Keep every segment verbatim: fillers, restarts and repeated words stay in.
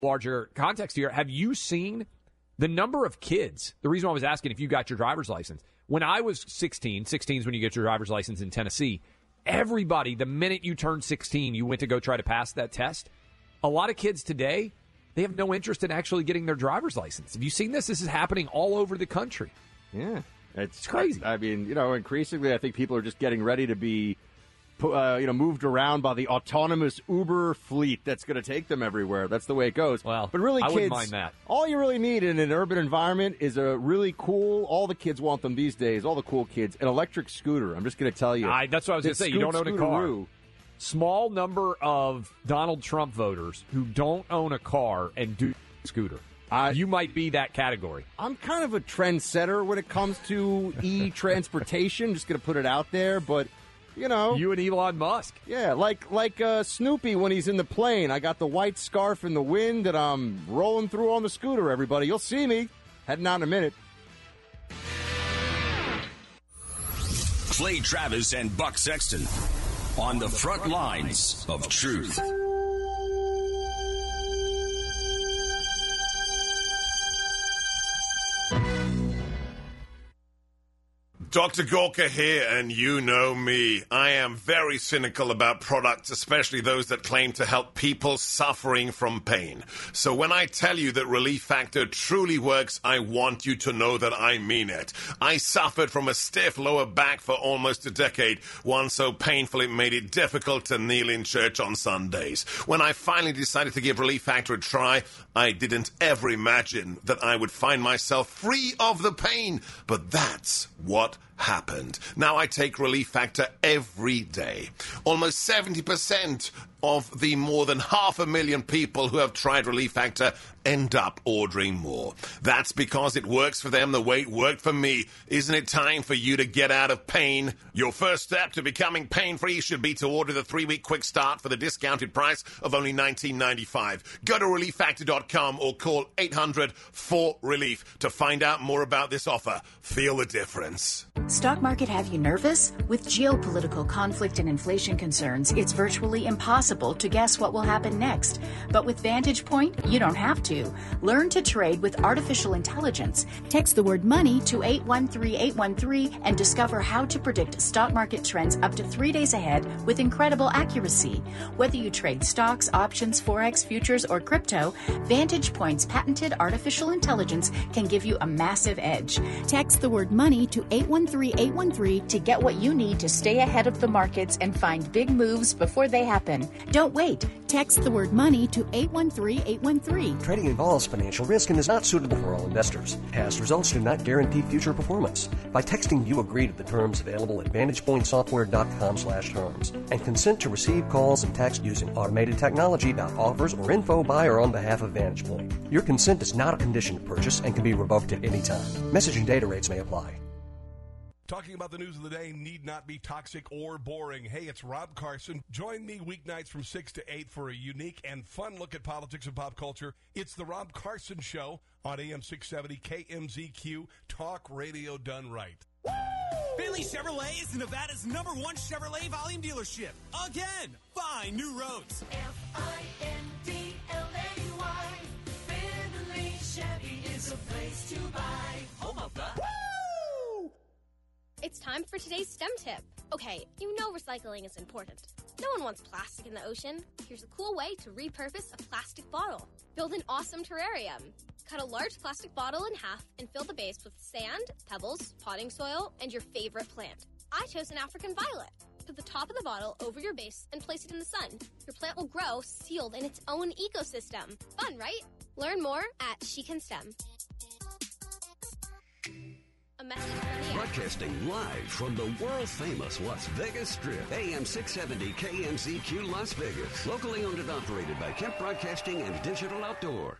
larger context here, have you seen the number of kids? The reason I was asking if you got your driver's license. When I was sixteen, sixteen is when you get your driver's license in Tennessee, everybody, the minute you turned sixteen, you went to go try to pass that test. A lot of kids today, they have no interest in actually getting their driver's license. Have you seen this? This is happening all over the country. Yeah. It's, it's crazy. I mean, you know, increasingly I think people are just getting ready to be Uh, you know, moved around by the autonomous Uber fleet that's going to take them everywhere. That's the way it goes. Well, but really, I kids, wouldn't mind that. All you really need in an urban environment is a really cool, all the kids want them these days, all the cool kids, an electric scooter. I'm just going to tell you. I, that's what I was going to say. You don't own a car. Scootaroo. Small number of Donald Trump voters who don't own a car and do scooter. Uh, you might be that category. I'm kind of a trendsetter when it comes to e-transportation. Just going to put it out there, but... You know, you and Elon Musk. Yeah, like like uh, Snoopy when he's in the plane. I got the white scarf in the wind, and I'm rolling through on the scooter. Everybody, you'll see me heading out in a minute. Clay Travis and Buck Sexton on the front lines of truth. Doctor Gorka here, and you know me. I am very cynical about products, especially those that claim to help people suffering from pain. So when I tell you that Relief Factor truly works, I want you to know that I mean it. I suffered from a stiff lower back for almost a decade, one so painful it made it difficult to kneel in church on Sundays. When I finally decided to give Relief Factor a try, I didn't ever imagine that I would find myself free of the pain. But that's what happened. Now I take Relief Factor every day. Almost seventy percent of the more than half a million people who have tried Relief Factor end up ordering more. That's because it works for them the way it worked for me. Isn't it time for you to get out of pain? Your first step to becoming pain-free should be to order the three-week quick start for the discounted price of only nineteen ninety-five. Go to relief factor dot com or call eight hundred four relief to find out more about this offer. Feel the difference. Stock market have you nervous? With geopolitical conflict and inflation concerns, it's virtually impossible to guess what will happen next. But with Vantage Point, you don't have to. Learn to trade with artificial intelligence. Text the word money to eight one three eight one three and discover how to predict stock market trends up to three days ahead with incredible accuracy. Whether you trade stocks, options, forex, futures, or crypto, Vantage Point's patented artificial intelligence can give you a massive edge. Text the word money to eight one three eight one three to get what you need to stay ahead of the markets and find big moves before they happen. Don't wait. Text the word money to eight one three eight one three. Trading involves financial risk and is not suitable for all investors. Past results do not guarantee future performance. By texting, you agree to the terms available at vantage point software dot com slash terms and consent to receive calls and text using automated technology about offers or info by or on behalf of Vantage Point. Your consent is not a condition to purchase and can be revoked at any time. Messaging data rates may apply. Talking about the news of the day need not be toxic or boring. Hey, it's Rob Carson. Join me weeknights from six to eight for a unique and fun look at politics and pop culture. It's the Rob Carson Show on A M six seventy K M Z Q, talk radio done right. Woo! Finley Chevrolet is Nevada's number one Chevrolet volume dealership. Again, find new roads. F I N D L A Y. Finley Chevy is a place to buy. Home of the... Woo! It's time for today's STEM tip. Okay, you know recycling is important. No one wants plastic in the ocean. Here's a cool way to repurpose a plastic bottle. Build an awesome terrarium. Cut a large plastic bottle in half and fill the base with sand, pebbles, potting soil, and your favorite plant. I chose an African violet. Put the top of the bottle over your base and place it in the sun. Your plant will grow sealed in its own ecosystem. Fun, right? Learn more at She Can STEM. A message from the Broadcasting live from the world-famous Las Vegas Strip. A M six seventy K M Z Q Las Vegas. Locally owned and operated by Kemp Broadcasting and Digital Outdoor.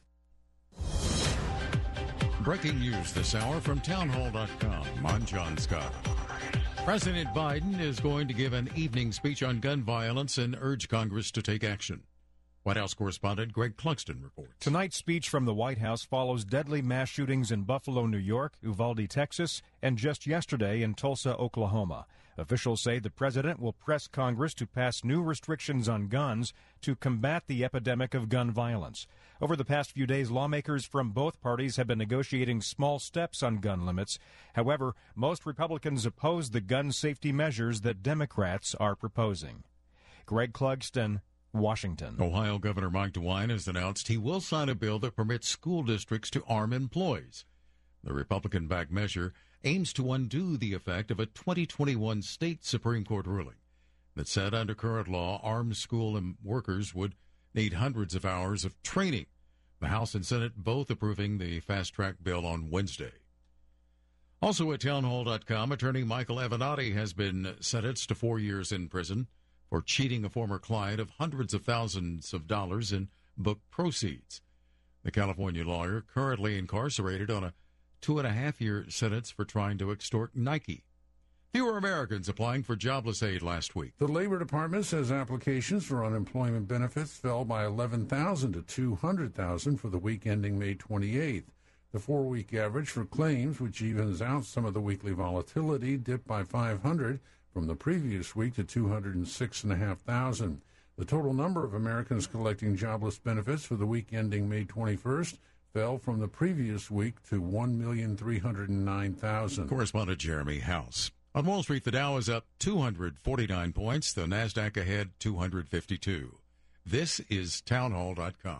Breaking news this hour from townhall dot com. I'm John Scott. President Biden is going to give an evening speech on gun violence and urge Congress to take action. White House correspondent Greg Clugston reports. Tonight's speech from the White House follows deadly mass shootings in Buffalo, New York, Uvalde, Texas, and just yesterday in Tulsa, Oklahoma. Officials say the president will press Congress to pass new restrictions on guns to combat the epidemic of gun violence. Over the past few days, lawmakers from both parties have been negotiating small steps on gun limits. However, most Republicans oppose the gun safety measures that Democrats are proposing. Greg Clugston, Washington. Ohio Governor Mike DeWine has announced he will sign a bill that permits school districts to arm employees. The Republican-backed measure aims to undo the effect of a twenty twenty-one state Supreme Court ruling that said under current law, armed school workers would need hundreds of hours of training. The House and Senate both approving the fast-track bill on Wednesday. Also at townhall dot com, attorney Michael Avenatti has been sentenced to four years in prison for cheating a former client of hundreds of thousands of dollars in book proceeds. The California lawyer currently incarcerated on a two-and-a-half-year sentence for trying to extort Nike. Fewer Americans applying for jobless aid last week. The Labor Department says applications for unemployment benefits fell by eleven thousand to two hundred thousand for the week ending May twenty-eighth. The four-week average for claims, which evens out some of the weekly volatility, dipped by five hundred from the previous week to two hundred six thousand five hundred. The total number of Americans collecting jobless benefits for the week ending May twenty-first fell from the previous week to one million three hundred nine thousand. Correspondent Jeremy House. On Wall Street, the Dow is up two hundred forty-nine points. The NASDAQ ahead two hundred fifty-two. This is townhall dot com.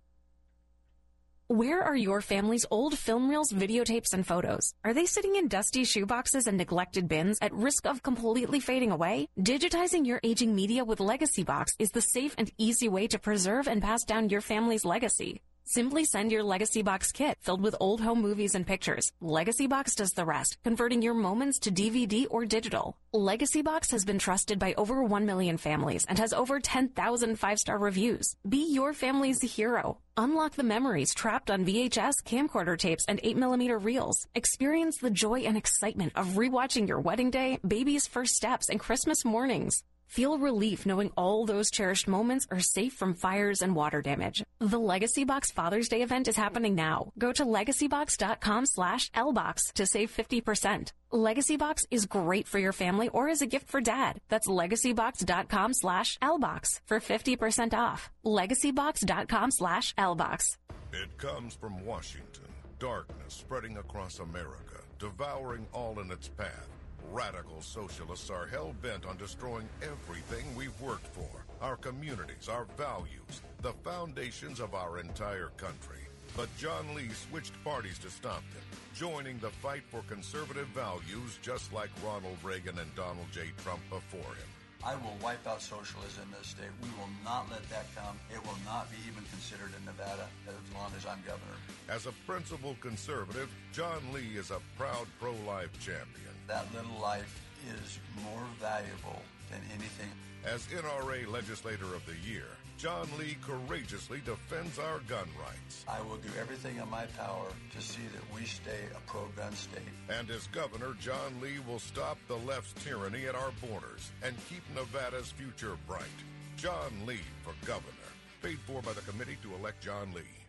Where are your family's old film reels, videotapes, and photos? Are they sitting in dusty shoeboxes and neglected bins at risk of completely fading away? Digitizing your aging media with LegacyBox is the safe and easy way to preserve and pass down your family's legacy. Simply send your LegacyBox kit filled with old home movies and pictures. LegacyBox does the rest, converting your moments to D V D or digital. LegacyBox has been trusted by over one million families and has over ten thousand five-star reviews. Be your family's hero. Unlock the memories trapped on V H S, camcorder tapes, and eight millimeter reels. Experience the joy and excitement of rewatching your wedding day, baby's first steps, and Christmas mornings. Feel relief knowing all those cherished moments are safe from fires and water damage. The LegacyBox Father's Day event is happening now. Go to LegacyBox.com slash LBox to save fifty percent. LegacyBox is great for your family or as a gift for dad. That's LegacyBox.com slash LBox for fifty percent off. LegacyBox.com slash LBox. It comes from Washington. Darkness spreading across America, devouring all in its path. Radical socialists are hell-bent on destroying everything we've worked for. Our communities, our values, the foundations of our entire country. But John Lee switched parties to stop them, joining the fight for conservative values just like Ronald Reagan and Donald J. Trump before him. I will wipe out socialism in this state. We will not let that come. It will not be even considered in Nevada as long as I'm governor. As a principled conservative, John Lee is a proud pro-life champion. That little life is more valuable than anything. As N R A Legislator of the Year, John Lee courageously defends our gun rights. I will do everything in my power to see that we stay a pro-gun state. And as governor, John Lee will stop the left's tyranny at our borders and keep Nevada's future bright. John Lee for governor. Paid for by the committee to elect John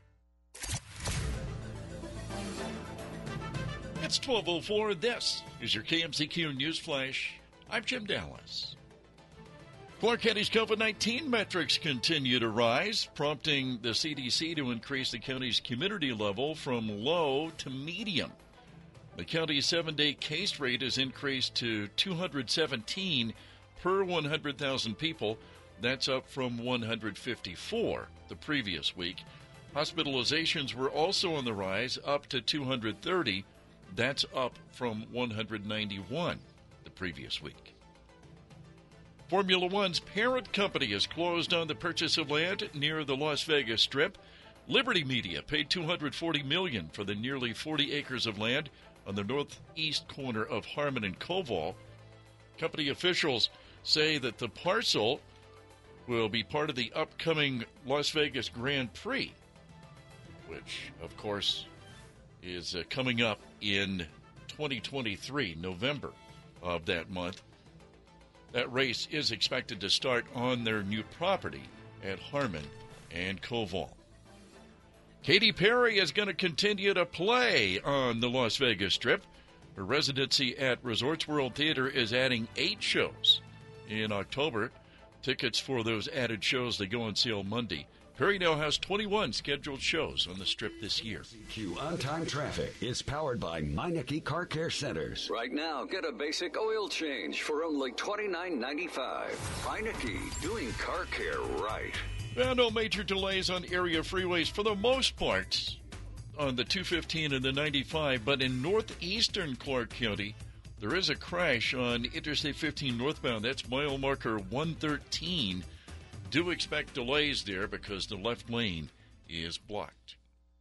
Lee. It's twelve oh four. This is your K M Z Q News Flash. I'm Jim Dallas. Clark County's COVID nineteen metrics continue to rise, prompting the C D C to increase the county's community level from low to medium. The county's seven-day case rate has increased to two hundred seventeen per one hundred thousand people. That's up from one hundred fifty-four the previous week. Hospitalizations were also on the rise, up to two hundred thirty. That's up from one hundred ninety-one the previous week. Formula One's parent company has closed on the purchase of land near the Las Vegas Strip. Liberty Media paid two hundred forty million dollars for the nearly forty acres of land on the northeast corner of Harmon and Koval. Company officials say that the parcel will be part of the upcoming Las Vegas Grand Prix, which, of course, is uh, coming up in twenty twenty-three, November of that month. That race is expected to start on their new property at Harmon and Koval. Katy Perry is going to continue to play on the Las Vegas Strip. A residency at Resorts World Theater is adding eight shows in October. Tickets for those added shows, they go on sale Monday. Perry now has twenty-one scheduled shows on the Strip this year. Q On-Time Traffic is powered by Meineke Car Care Centers. Right now, get a basic oil change for only twenty-nine ninety-five. Meineke, doing car care right. Well, no major delays on area freeways for the most part on the two fifteen and the ninety-five, but in northeastern Clark County, there is a crash on Interstate fifteen northbound. That's mile marker one thirteen. Do expect delays there because the left lane is blocked.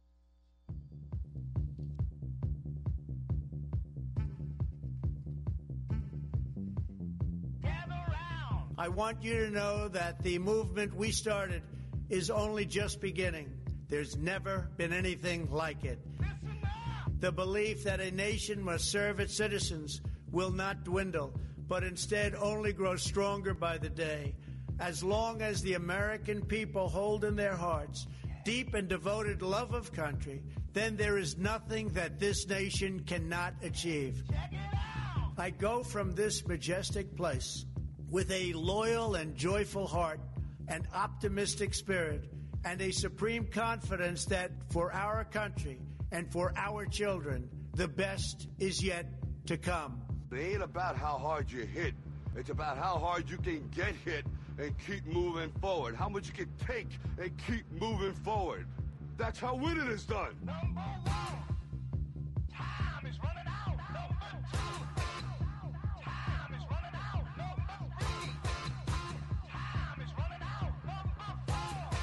I want you to know that the movement we started is only just beginning. There's never been anything like it. The belief that a nation must serve its citizens will not dwindle, but instead only grow stronger by the day. As long as the American people hold in their hearts deep and devoted love of country, then there is nothing that this nation cannot achieve. I go from this majestic place with a loyal and joyful heart, an optimistic spirit, and a supreme confidence that for our country and for our children, the best is yet to come. It ain't about how hard you hit. It's about how hard you can get hit and keep moving forward. How much you can take and keep moving forward. That's how winning is done. Number one. Time is running out. Number two. Time is running out. Number three. Time is running out.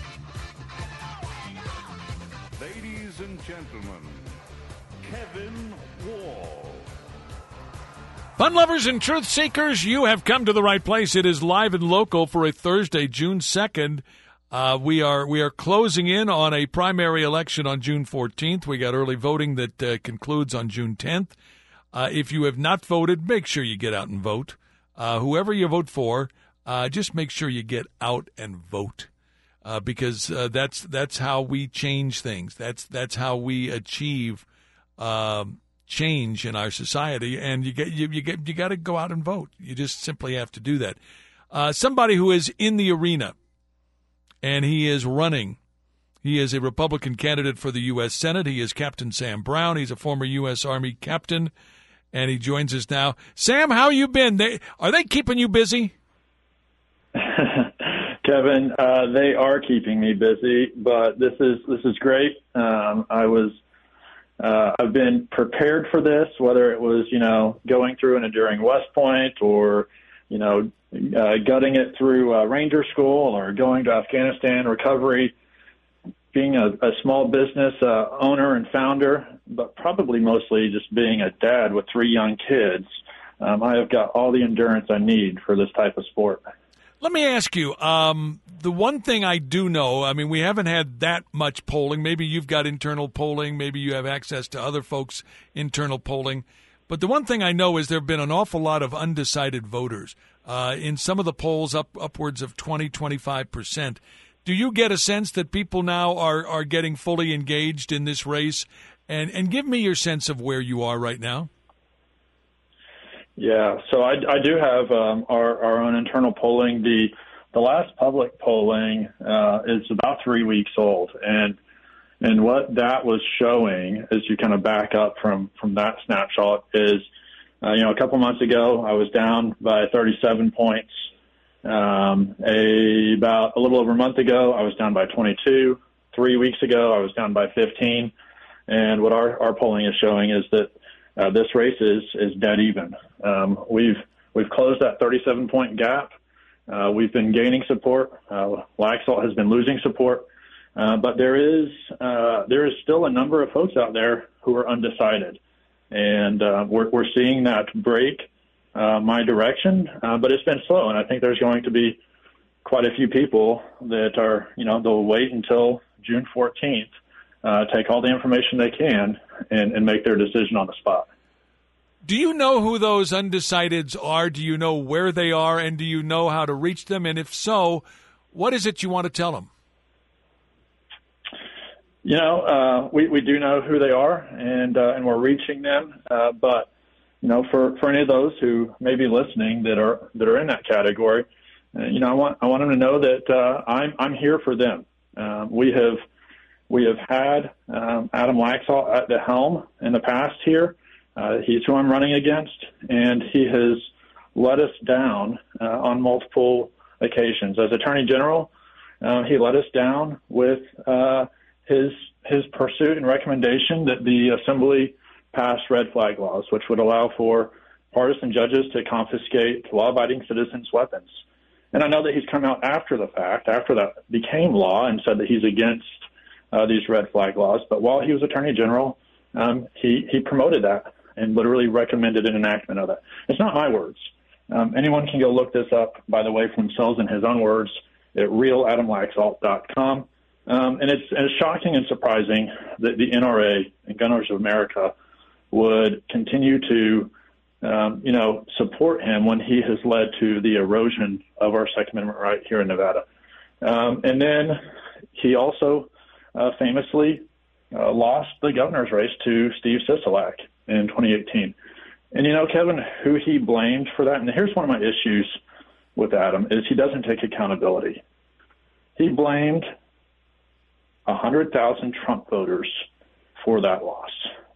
Number four. Ladies and gentlemen, Kevin Wall. Fun lovers and truth seekers, you have come to the right place. It is live and local for a Thursday, June second. Uh, we are we are closing in on a primary election on June fourteenth. We got early voting that uh, concludes on June tenth. Uh, if you have not voted, make sure you get out and vote. Uh, whoever you vote for, uh, just make sure you get out and vote, uh, because uh, that's that's how we change things. That's that's how we achieve Um, change in our society, and you get you, you get you got to go out and vote. You just simply have to do that. Uh, somebody who is in the arena, and he is running. He is a Republican candidate for the U S Senate. He is Captain Sam Brown. He's a former U S Army captain, and he joins us now. Sam, how you been? They are they keeping you busy? Kevin, uh, they are keeping me busy, but this is this is great. Um, I was. Uh, I've been prepared for this, whether it was, you know, going through and enduring West Point or, you know, uh, gutting it through uh, Ranger School or going to Afghanistan recovery, being a, a small business uh, owner and founder, but probably mostly just being a dad with three young kids. Um, I have got all the endurance I need for this type of sport. Let me ask you, um, the one thing I do know, I mean, we haven't had that much polling. Maybe you've got internal polling. Maybe you have access to other folks' internal polling. But the one thing I know is there have been an awful lot of undecided voters. Uh, in some of the polls, up upwards of twenty, twenty-five percent. Do you get a sense that people now are, are getting fully engaged in this race? And, and give me your sense of where you are right now. Yeah, so I, I do have um, our, our own internal polling. The the last public polling uh, is about three weeks old, and and what that was showing, as you kind of back up from, from that snapshot, is uh, you know a couple months ago I was down by thirty-seven points. Um, a about a little over a month ago I was down by twenty-two. Three weeks ago I was down by fifteen, and what our, our polling is showing is that Uh, this race is is dead even. Um, we've we've closed that thirty-seven point gap. Uh, we've been gaining support. Uh, Laxalt has been losing support, uh, but there is uh, there is still a number of folks out there who are undecided, and uh, we're we're seeing that break uh, my direction. Uh, but it's been slow, and I think there's going to be quite a few people that are you know they'll wait until June fourteenth. Uh, take all the information they can and, and make their decision on the spot. Do you know who those undecideds are? Do you know where they are, and do you know how to reach them? And if so, what is it you want to tell them? You know, uh, we, we do know who they are, and uh, and we're reaching them. Uh, but, you know, for, for any of those who may be listening that are that are in that category, uh, you know, I want I want them to know that uh, I'm I'm here for them. Um, we have we have had um, Adam Laxalt at the helm in the past here. Uh, he's who I'm running against, and he has let us down uh, on multiple occasions. As Attorney General, uh, he let us down with uh, his his pursuit and recommendation that the Assembly pass red flag laws, which would allow for partisan judges to confiscate law-abiding citizens' weapons. And I know that he's come out after the fact, after that became law, and said that he's against uh, these red flag laws. But while he was Attorney General, um, he, he promoted that and literally recommended an enactment of that. It's not my words. Um, anyone can go look this up, by the way, for themselves in his own words at real adam laxalt dot com. Um, and, it's, and it's shocking and surprising that the N R A and Gun Owners of America would continue to, um, you know, support him when he has led to the erosion of our Second Amendment right here in Nevada. Um, and then he also uh, famously uh, lost the governor's race to Steve Sisolak in twenty eighteen. And, you know, Kevin, who he blamed for that, and here's one of my issues with Adam, is he doesn't take accountability. He blamed one hundred thousand Trump voters for that loss.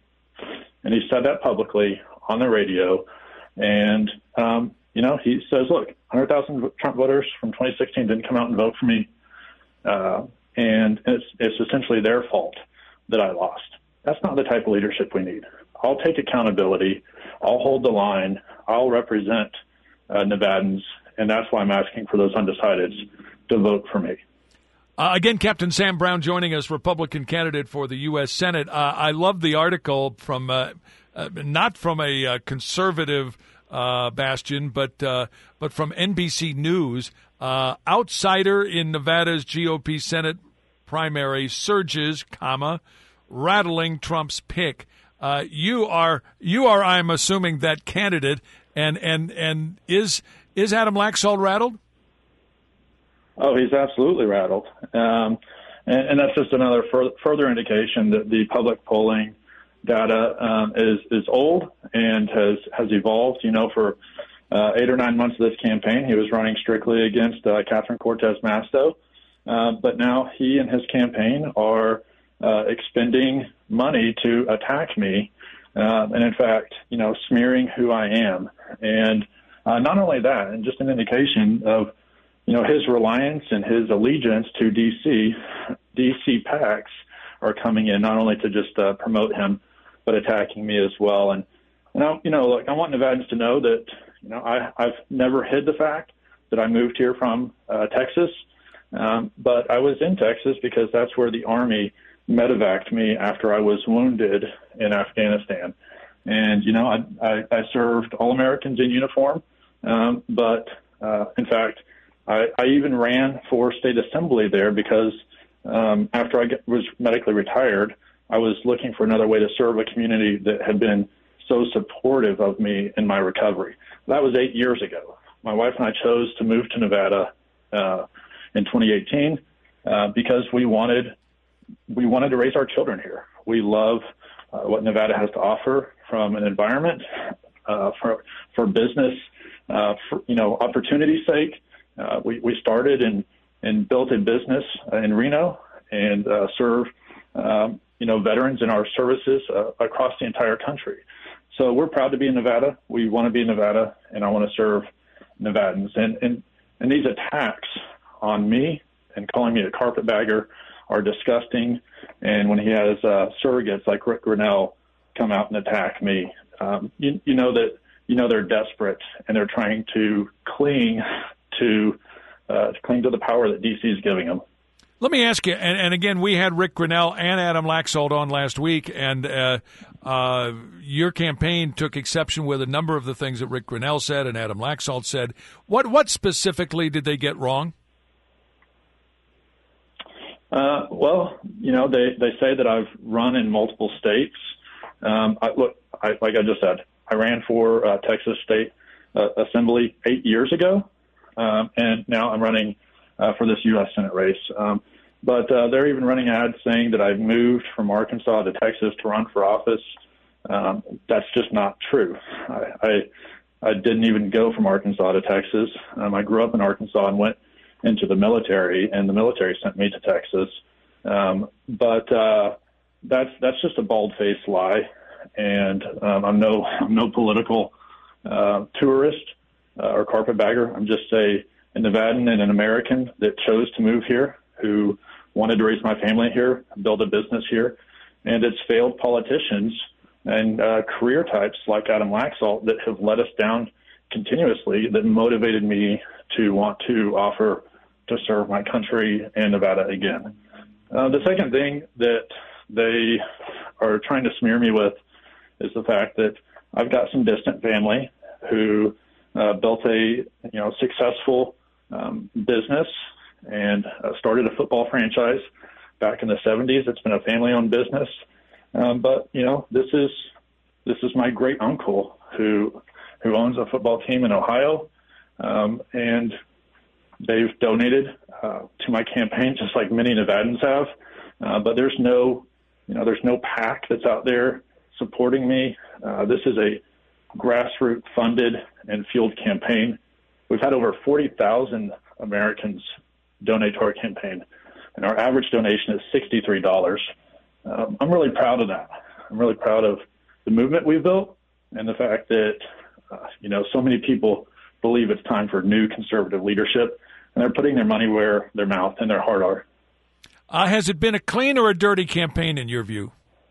And he said that publicly on the radio. And, um, you know, he says, look, one hundred thousand Trump voters from twenty sixteen didn't come out and vote for me. Uh, and it's, it's essentially their fault that I lost. That's not the type of leadership we need. I'll take accountability. I'll hold the line. I'll represent uh, Nevadans. And that's why I'm asking for those undecideds to vote for me. Uh, again, Captain Sam Brown joining us, Republican candidate for the U S Senate. Uh, I love the article from, uh, uh, not from a uh, conservative uh, bastion, but uh, but from N B C News. Uh, outsider in Nevada's G O P Senate primary surges, comma, rattling Trump's pick. Uh, you are, you are, I'm assuming, that candidate, and and and is is Adam Laxalt rattled? Oh, he's absolutely rattled. Um, and, and that's just another fur- further indication that the public polling data um, is, is old and has, has evolved. You know, for uh, eight or nine months of this campaign, he was running strictly against uh, Catherine Cortez Masto. Uh, but now he and his campaign are uh, expending money to attack me. Uh, and in fact, you know, smearing who I am. And uh, not only that, and just an indication of, you know, his reliance and his allegiance to D C, D C PACs are coming in not only to just uh, promote him, but attacking me as well. And, and I, you know, look, I want Nevadans to know that, you know, I, I've never hid the fact that I moved here from uh, Texas, um, but I was in Texas because that's where the Army medevaced me after I was wounded in Afghanistan. And, you know, I, I, I served all Americans in uniform, um, but, uh, in fact, I, I even ran for state assembly there because um, after I get, was medically retired, I was looking for another way to serve a community that had been so supportive of me in my recovery. That was eight years ago. My wife and I chose to move to Nevada uh, in twenty eighteen uh, because we wanted we wanted to raise our children here. We love uh, what Nevada has to offer from an environment, uh, for for business, uh, for you know opportunity's sake. Uh, we, we started and, and built a business uh, in Reno and uh, serve, um, you know, veterans in our services uh, across the entire country. So we're proud to be in Nevada. We want to be in Nevada, and I want to serve Nevadans. And, and, and these attacks on me and calling me a carpetbagger are disgusting. And when he has uh, surrogates like Rick Grinnell come out and attack me, um, you, you know that you know they're desperate and they're trying to cling to uh, to cling to the power that D C is giving them. Let me ask you, and, and again, we had Rick Grinnell and Adam Laxalt on last week, and uh, uh, your campaign took exception with a number of the things that Rick Grinnell said and Adam Laxalt said. What what specifically did they get wrong? Uh, well, you know, they, they say that I've run in multiple states. Um, I, look, I, like I just said, I ran for uh, Texas State uh, Assembly eight years ago. Um, and now I'm running uh, for this U S Senate race. Um, but uh, they're even running ads saying that I've moved from Arkansas to Texas to run for office. Um, that's just not true. I, I, I didn't even go from Arkansas to Texas. Um, I grew up in Arkansas and went into the military, and the military sent me to Texas. Um, but uh, that's that's just a bald-faced lie, and um, I'm no I'm no political uh, tourist uh, or carpetbagger. I'm just a, a Nevadan and an American that chose to move here, who wanted to raise my family here, build a business here, and it's failed politicians and uh, career types like Adam Laxalt that have let us down continuously that motivated me to want to offer to serve my country and Nevada again. Uh, the second thing that they are trying to smear me with is the fact that I've got some distant family who uh, built a you know successful um, business and uh, started a football franchise back in the seventies. It's been a family-owned business, um, but you know this is this is my great uncle who who owns a football team in Ohio, um, and they've donated uh, to my campaign just like many Nevadans have. Uh, but there's no you know there's no PAC that's out there supporting me. Uh, this is a grassroots funded and fueled campaign. We've had over forty thousand Americans donate to our campaign, and our average donation is sixty-three dollars. Um, I'm really proud of that. I'm really proud of the movement we've built and the fact that, uh, you know, so many people believe it's time for new conservative leadership, and they're putting their money where their mouth and their heart are. Uh, has it been a clean or a dirty campaign in your view?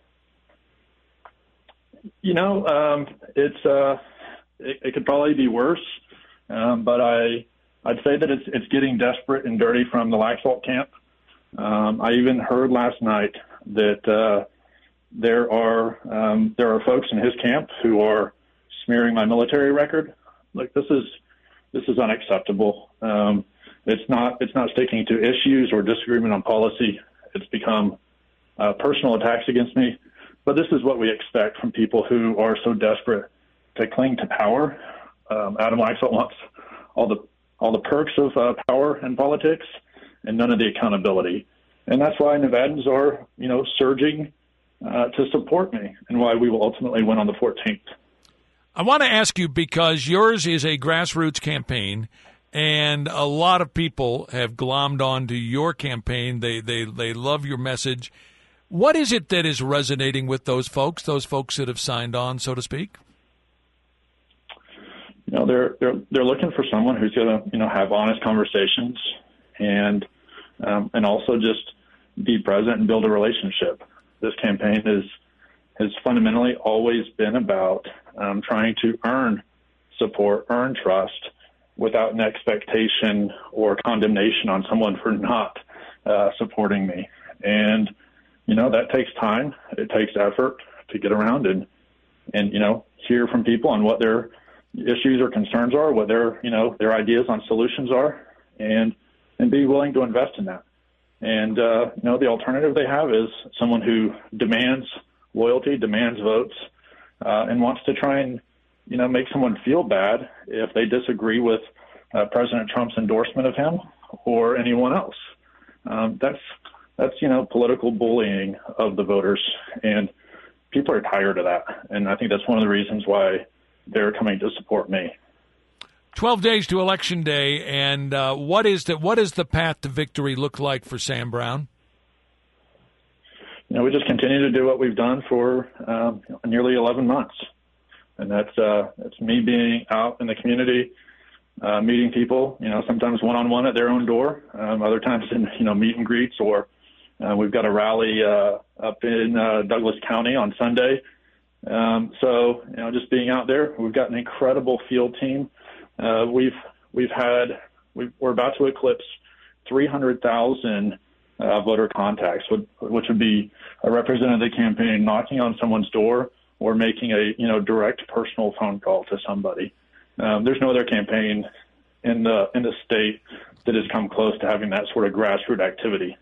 You know, um, it's uh, it, it could probably be worse, um, but I I'd say that it's it's getting desperate and dirty from the Laxalt camp. Um, I even heard last night that uh, there are um, there are folks in his camp who are smearing my military record. Like this is this is unacceptable. Um, it's not it's not sticking to issues or disagreement on policy. It's become uh, personal attacks against me. But this is what we expect from people who are so desperate to cling to power. Um, Adam Laxalt wants all the all the perks of uh, power and politics and none of the accountability. And that's why Nevadans are, you know, surging uh, to support me and why we will ultimately win on the fourteenth. I want to ask you, because yours is a grassroots campaign and a lot of people have glommed onto your campaign. They, they, they love your message. What is it that is resonating with those folks, those folks that have signed on, so to speak? You know, they're they're they're looking for someone who's going to, you know, have honest conversations and um, and also just be present and build a relationship. This campaign is has fundamentally always been about um, trying to earn support, earn trust, without an expectation or condemnation on someone for not uh, supporting me. And you know, that takes time. It takes effort to get around and, and, you know, hear from people on what their issues or concerns are, what their, you know, their ideas on solutions are, and, and be willing to invest in that. And, uh, you know, the alternative they have is someone who demands loyalty, demands votes, uh, and wants to try and, you know, make someone feel bad if they disagree with uh, President Trump's endorsement of him or anyone else. Um, that's, That's, you know, political bullying of the voters, and people are tired of that. And I think that's one of the reasons why they're coming to support me. Twelve days to Election Day, and uh, what is the what does the path to victory look like for Sam Brown? You know, we just continue to do what we've done for um, nearly eleven months, and that's uh, that's me being out in the community, uh, meeting people. You know, sometimes one on one at their own door, um, other times in you know meet and greets or. Uh, we've got a rally uh, up in uh, Douglas County on Sunday. Um, so, you know, just being out there, we've got an incredible field team. Uh, we've we've had we've, we're about to eclipse three hundred thousand uh, voter contacts, which, which would be a representative campaign knocking on someone's door or making a you know direct personal phone call to somebody. Um, there's no other campaign in the in the state that has come close to having that sort of grassroots activity.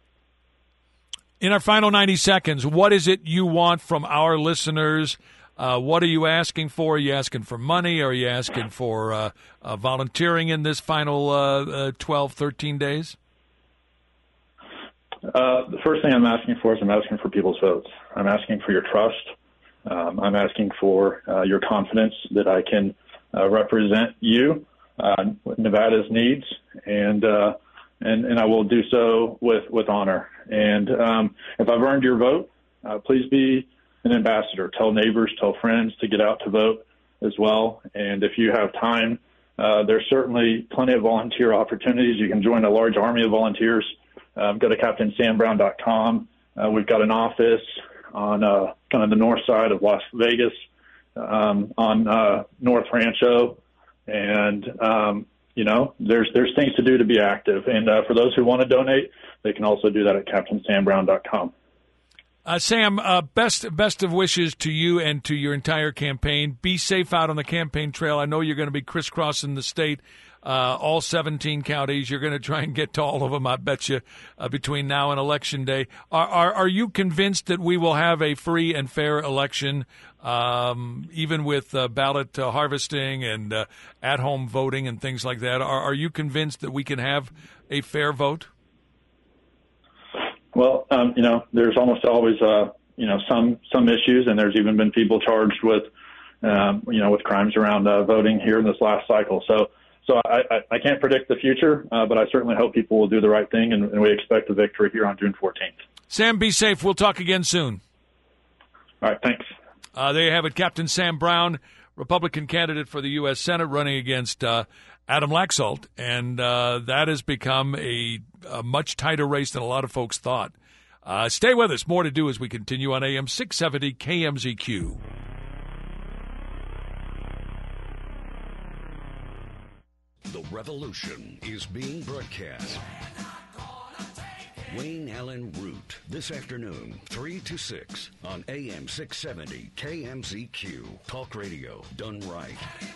In our final ninety seconds, what is it you want from our listeners? Uh, what are you asking for? Are you asking for money? Are you asking for uh, uh, volunteering in this final uh, uh, twelve, thirteen days? Uh, the first thing I'm asking for is I'm asking for people's votes. I'm asking for your trust. Um, I'm asking for uh, your confidence that I can uh, represent you, uh, Nevada's needs, and uh, and and I will do so with with honor. And um, if I've earned your vote, uh, please be an ambassador. Tell neighbors, tell friends to get out to vote as well. And if you have time, uh, there's certainly plenty of volunteer opportunities. You can join a large army of volunteers. Um, go to captain sam brown dot com. Uh, we've got an office on uh, kind of the north side of Las Vegas, um, on uh, North Rancho, and um, you know, there's there's things to do to be active. And uh, for those who want to donate, they can also do that at captain sam brown dot com. Uh, Sam, uh, best best of wishes to you and to your entire campaign. Be safe out on the campaign trail. I know you're going to be crisscrossing the state, uh, all seventeen counties. You're going to try and get to all of them, I bet you, uh, between now and Election Day. Are, are are you convinced that we will have a free and fair election, um, even with uh, ballot uh, harvesting and uh, at-home voting and things like that? Are, are you convinced that we can have a fair vote? Well, um, you know, there's almost always, uh, you know, some some issues, and there's even been people charged with, um, you know, with crimes around uh, voting here in this last cycle. So, so I, I, I can't predict the future, uh, but I certainly hope people will do the right thing, and, and we expect a victory here on June fourteenth. Sam, be safe. We'll talk again soon. All right, thanks. Uh, there you have it, Captain Sam Brown, Republican candidate for the U S Senate, running against uh, Adam Laxalt, and uh, that has become a, a much tighter race than a lot of folks thought. Uh, stay with us. More to do as we continue on A M six seventy K M Z Q. The revolution is being broadcast. Wayne Allen Root, this afternoon, three to six on A M six seventy K M Z Q. Talk radio done right.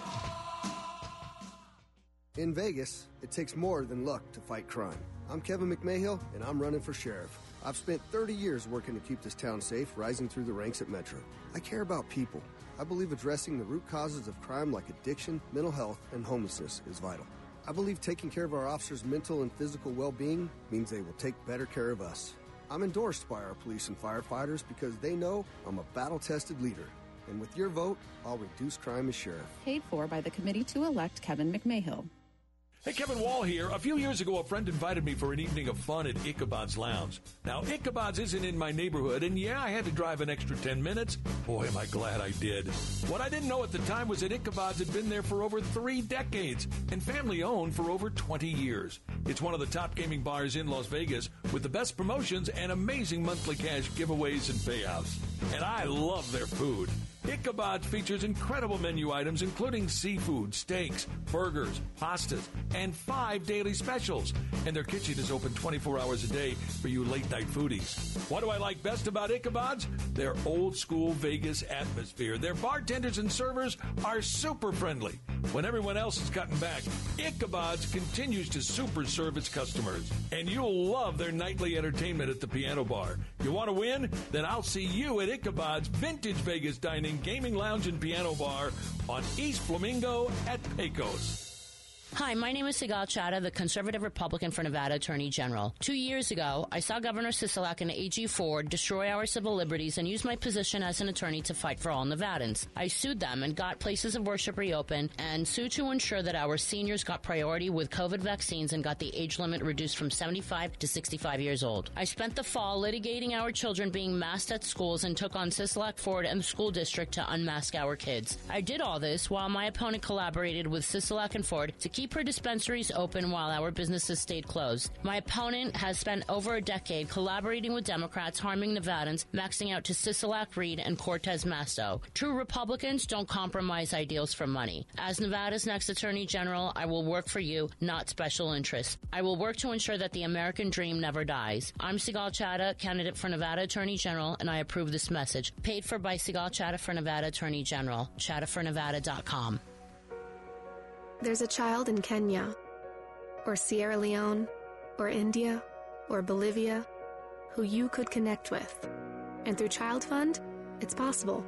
In Vegas, it takes more than luck to fight crime. I'm Kevin McMahill, and I'm running for sheriff. I've spent thirty years working to keep this town safe, rising through the ranks at Metro. I care about people. I believe addressing the root causes of crime like addiction, mental health, and homelessness is vital. I believe taking care of our officers' mental and physical well-being means they will take better care of us. I'm endorsed by our police and firefighters because they know I'm a battle-tested leader. And with your vote, I'll reduce crime as sheriff. Paid for by the committee to elect Kevin McMahill. Hey, Kevin Wall here. A few years ago, a friend invited me for an evening of fun at Ichabod's Lounge. Now, Ichabod's isn't in my neighborhood, and yeah, I had to drive an extra ten minutes. Boy, am I glad I did. What I didn't know at the time was that Ichabod's had been there for over three decades and family-owned for over twenty years. It's one of the top gaming bars in Las Vegas with the best promotions and amazing monthly cash giveaways and payouts. And I love their food. Ichabod's features incredible menu items, including seafood, steaks, burgers, pastas, and five daily specials. And their kitchen is open twenty-four hours a day for you late-night foodies. What do I like best about Ichabod's? Their old-school Vegas atmosphere. Their bartenders and servers are super friendly. When everyone else is cutting back, Ichabod's continues to super serve its customers. And you'll love their nightly entertainment at the piano bar. You want to win? Then I'll see you at Ichabod's Vintage Vegas Dining, Gaming Lounge, and Piano Bar on East Flamingo at Pecos. Hi, my name is Sigal Chattah, the conservative Republican for Nevada Attorney General. Two years ago, I saw Governor Sisolak and A G Ford destroy our civil liberties and use my position as an attorney to fight for all Nevadans. I sued them and got places of worship reopened and sued to ensure that our seniors got priority with COVID vaccines and got the age limit reduced from seventy-five to sixty-five years old. I spent the fall litigating our children being masked at schools and took on Sisolak, Ford, and the school district to unmask our kids. I did all this while my opponent collaborated with Sisolak and Ford to keep keep her dispensaries open while our businesses stayed closed. My opponent has spent over a decade collaborating with Democrats, harming Nevadans, maxing out to Sisolak, Reed, and Cortez Masto. True Republicans don't compromise ideals for money. As Nevada's next Attorney General, I will work for you, not special interests. I will work to ensure that the American dream never dies. I'm Sigal Chattah, candidate for Nevada Attorney General, and I approve this message. Paid for by Sigal Chattah for Nevada Attorney General. chattah for nevada dot com. There's a child in Kenya, or Sierra Leone, or India, or Bolivia, who you could connect with. And through Child Fund, it's possible.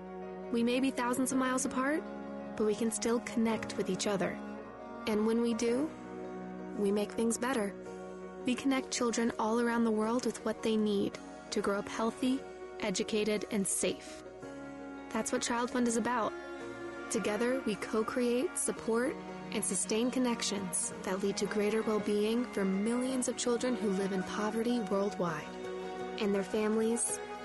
We may be thousands of miles apart, but we can still connect with each other. And when we do, we make things better. we connect children all around the world with what they need to grow up healthy, educated, and safe. That's what Child Fund is about. Together, we co-create, support, and sustain connections that lead to greater well-being for millions of children who live in poverty worldwide, and their families,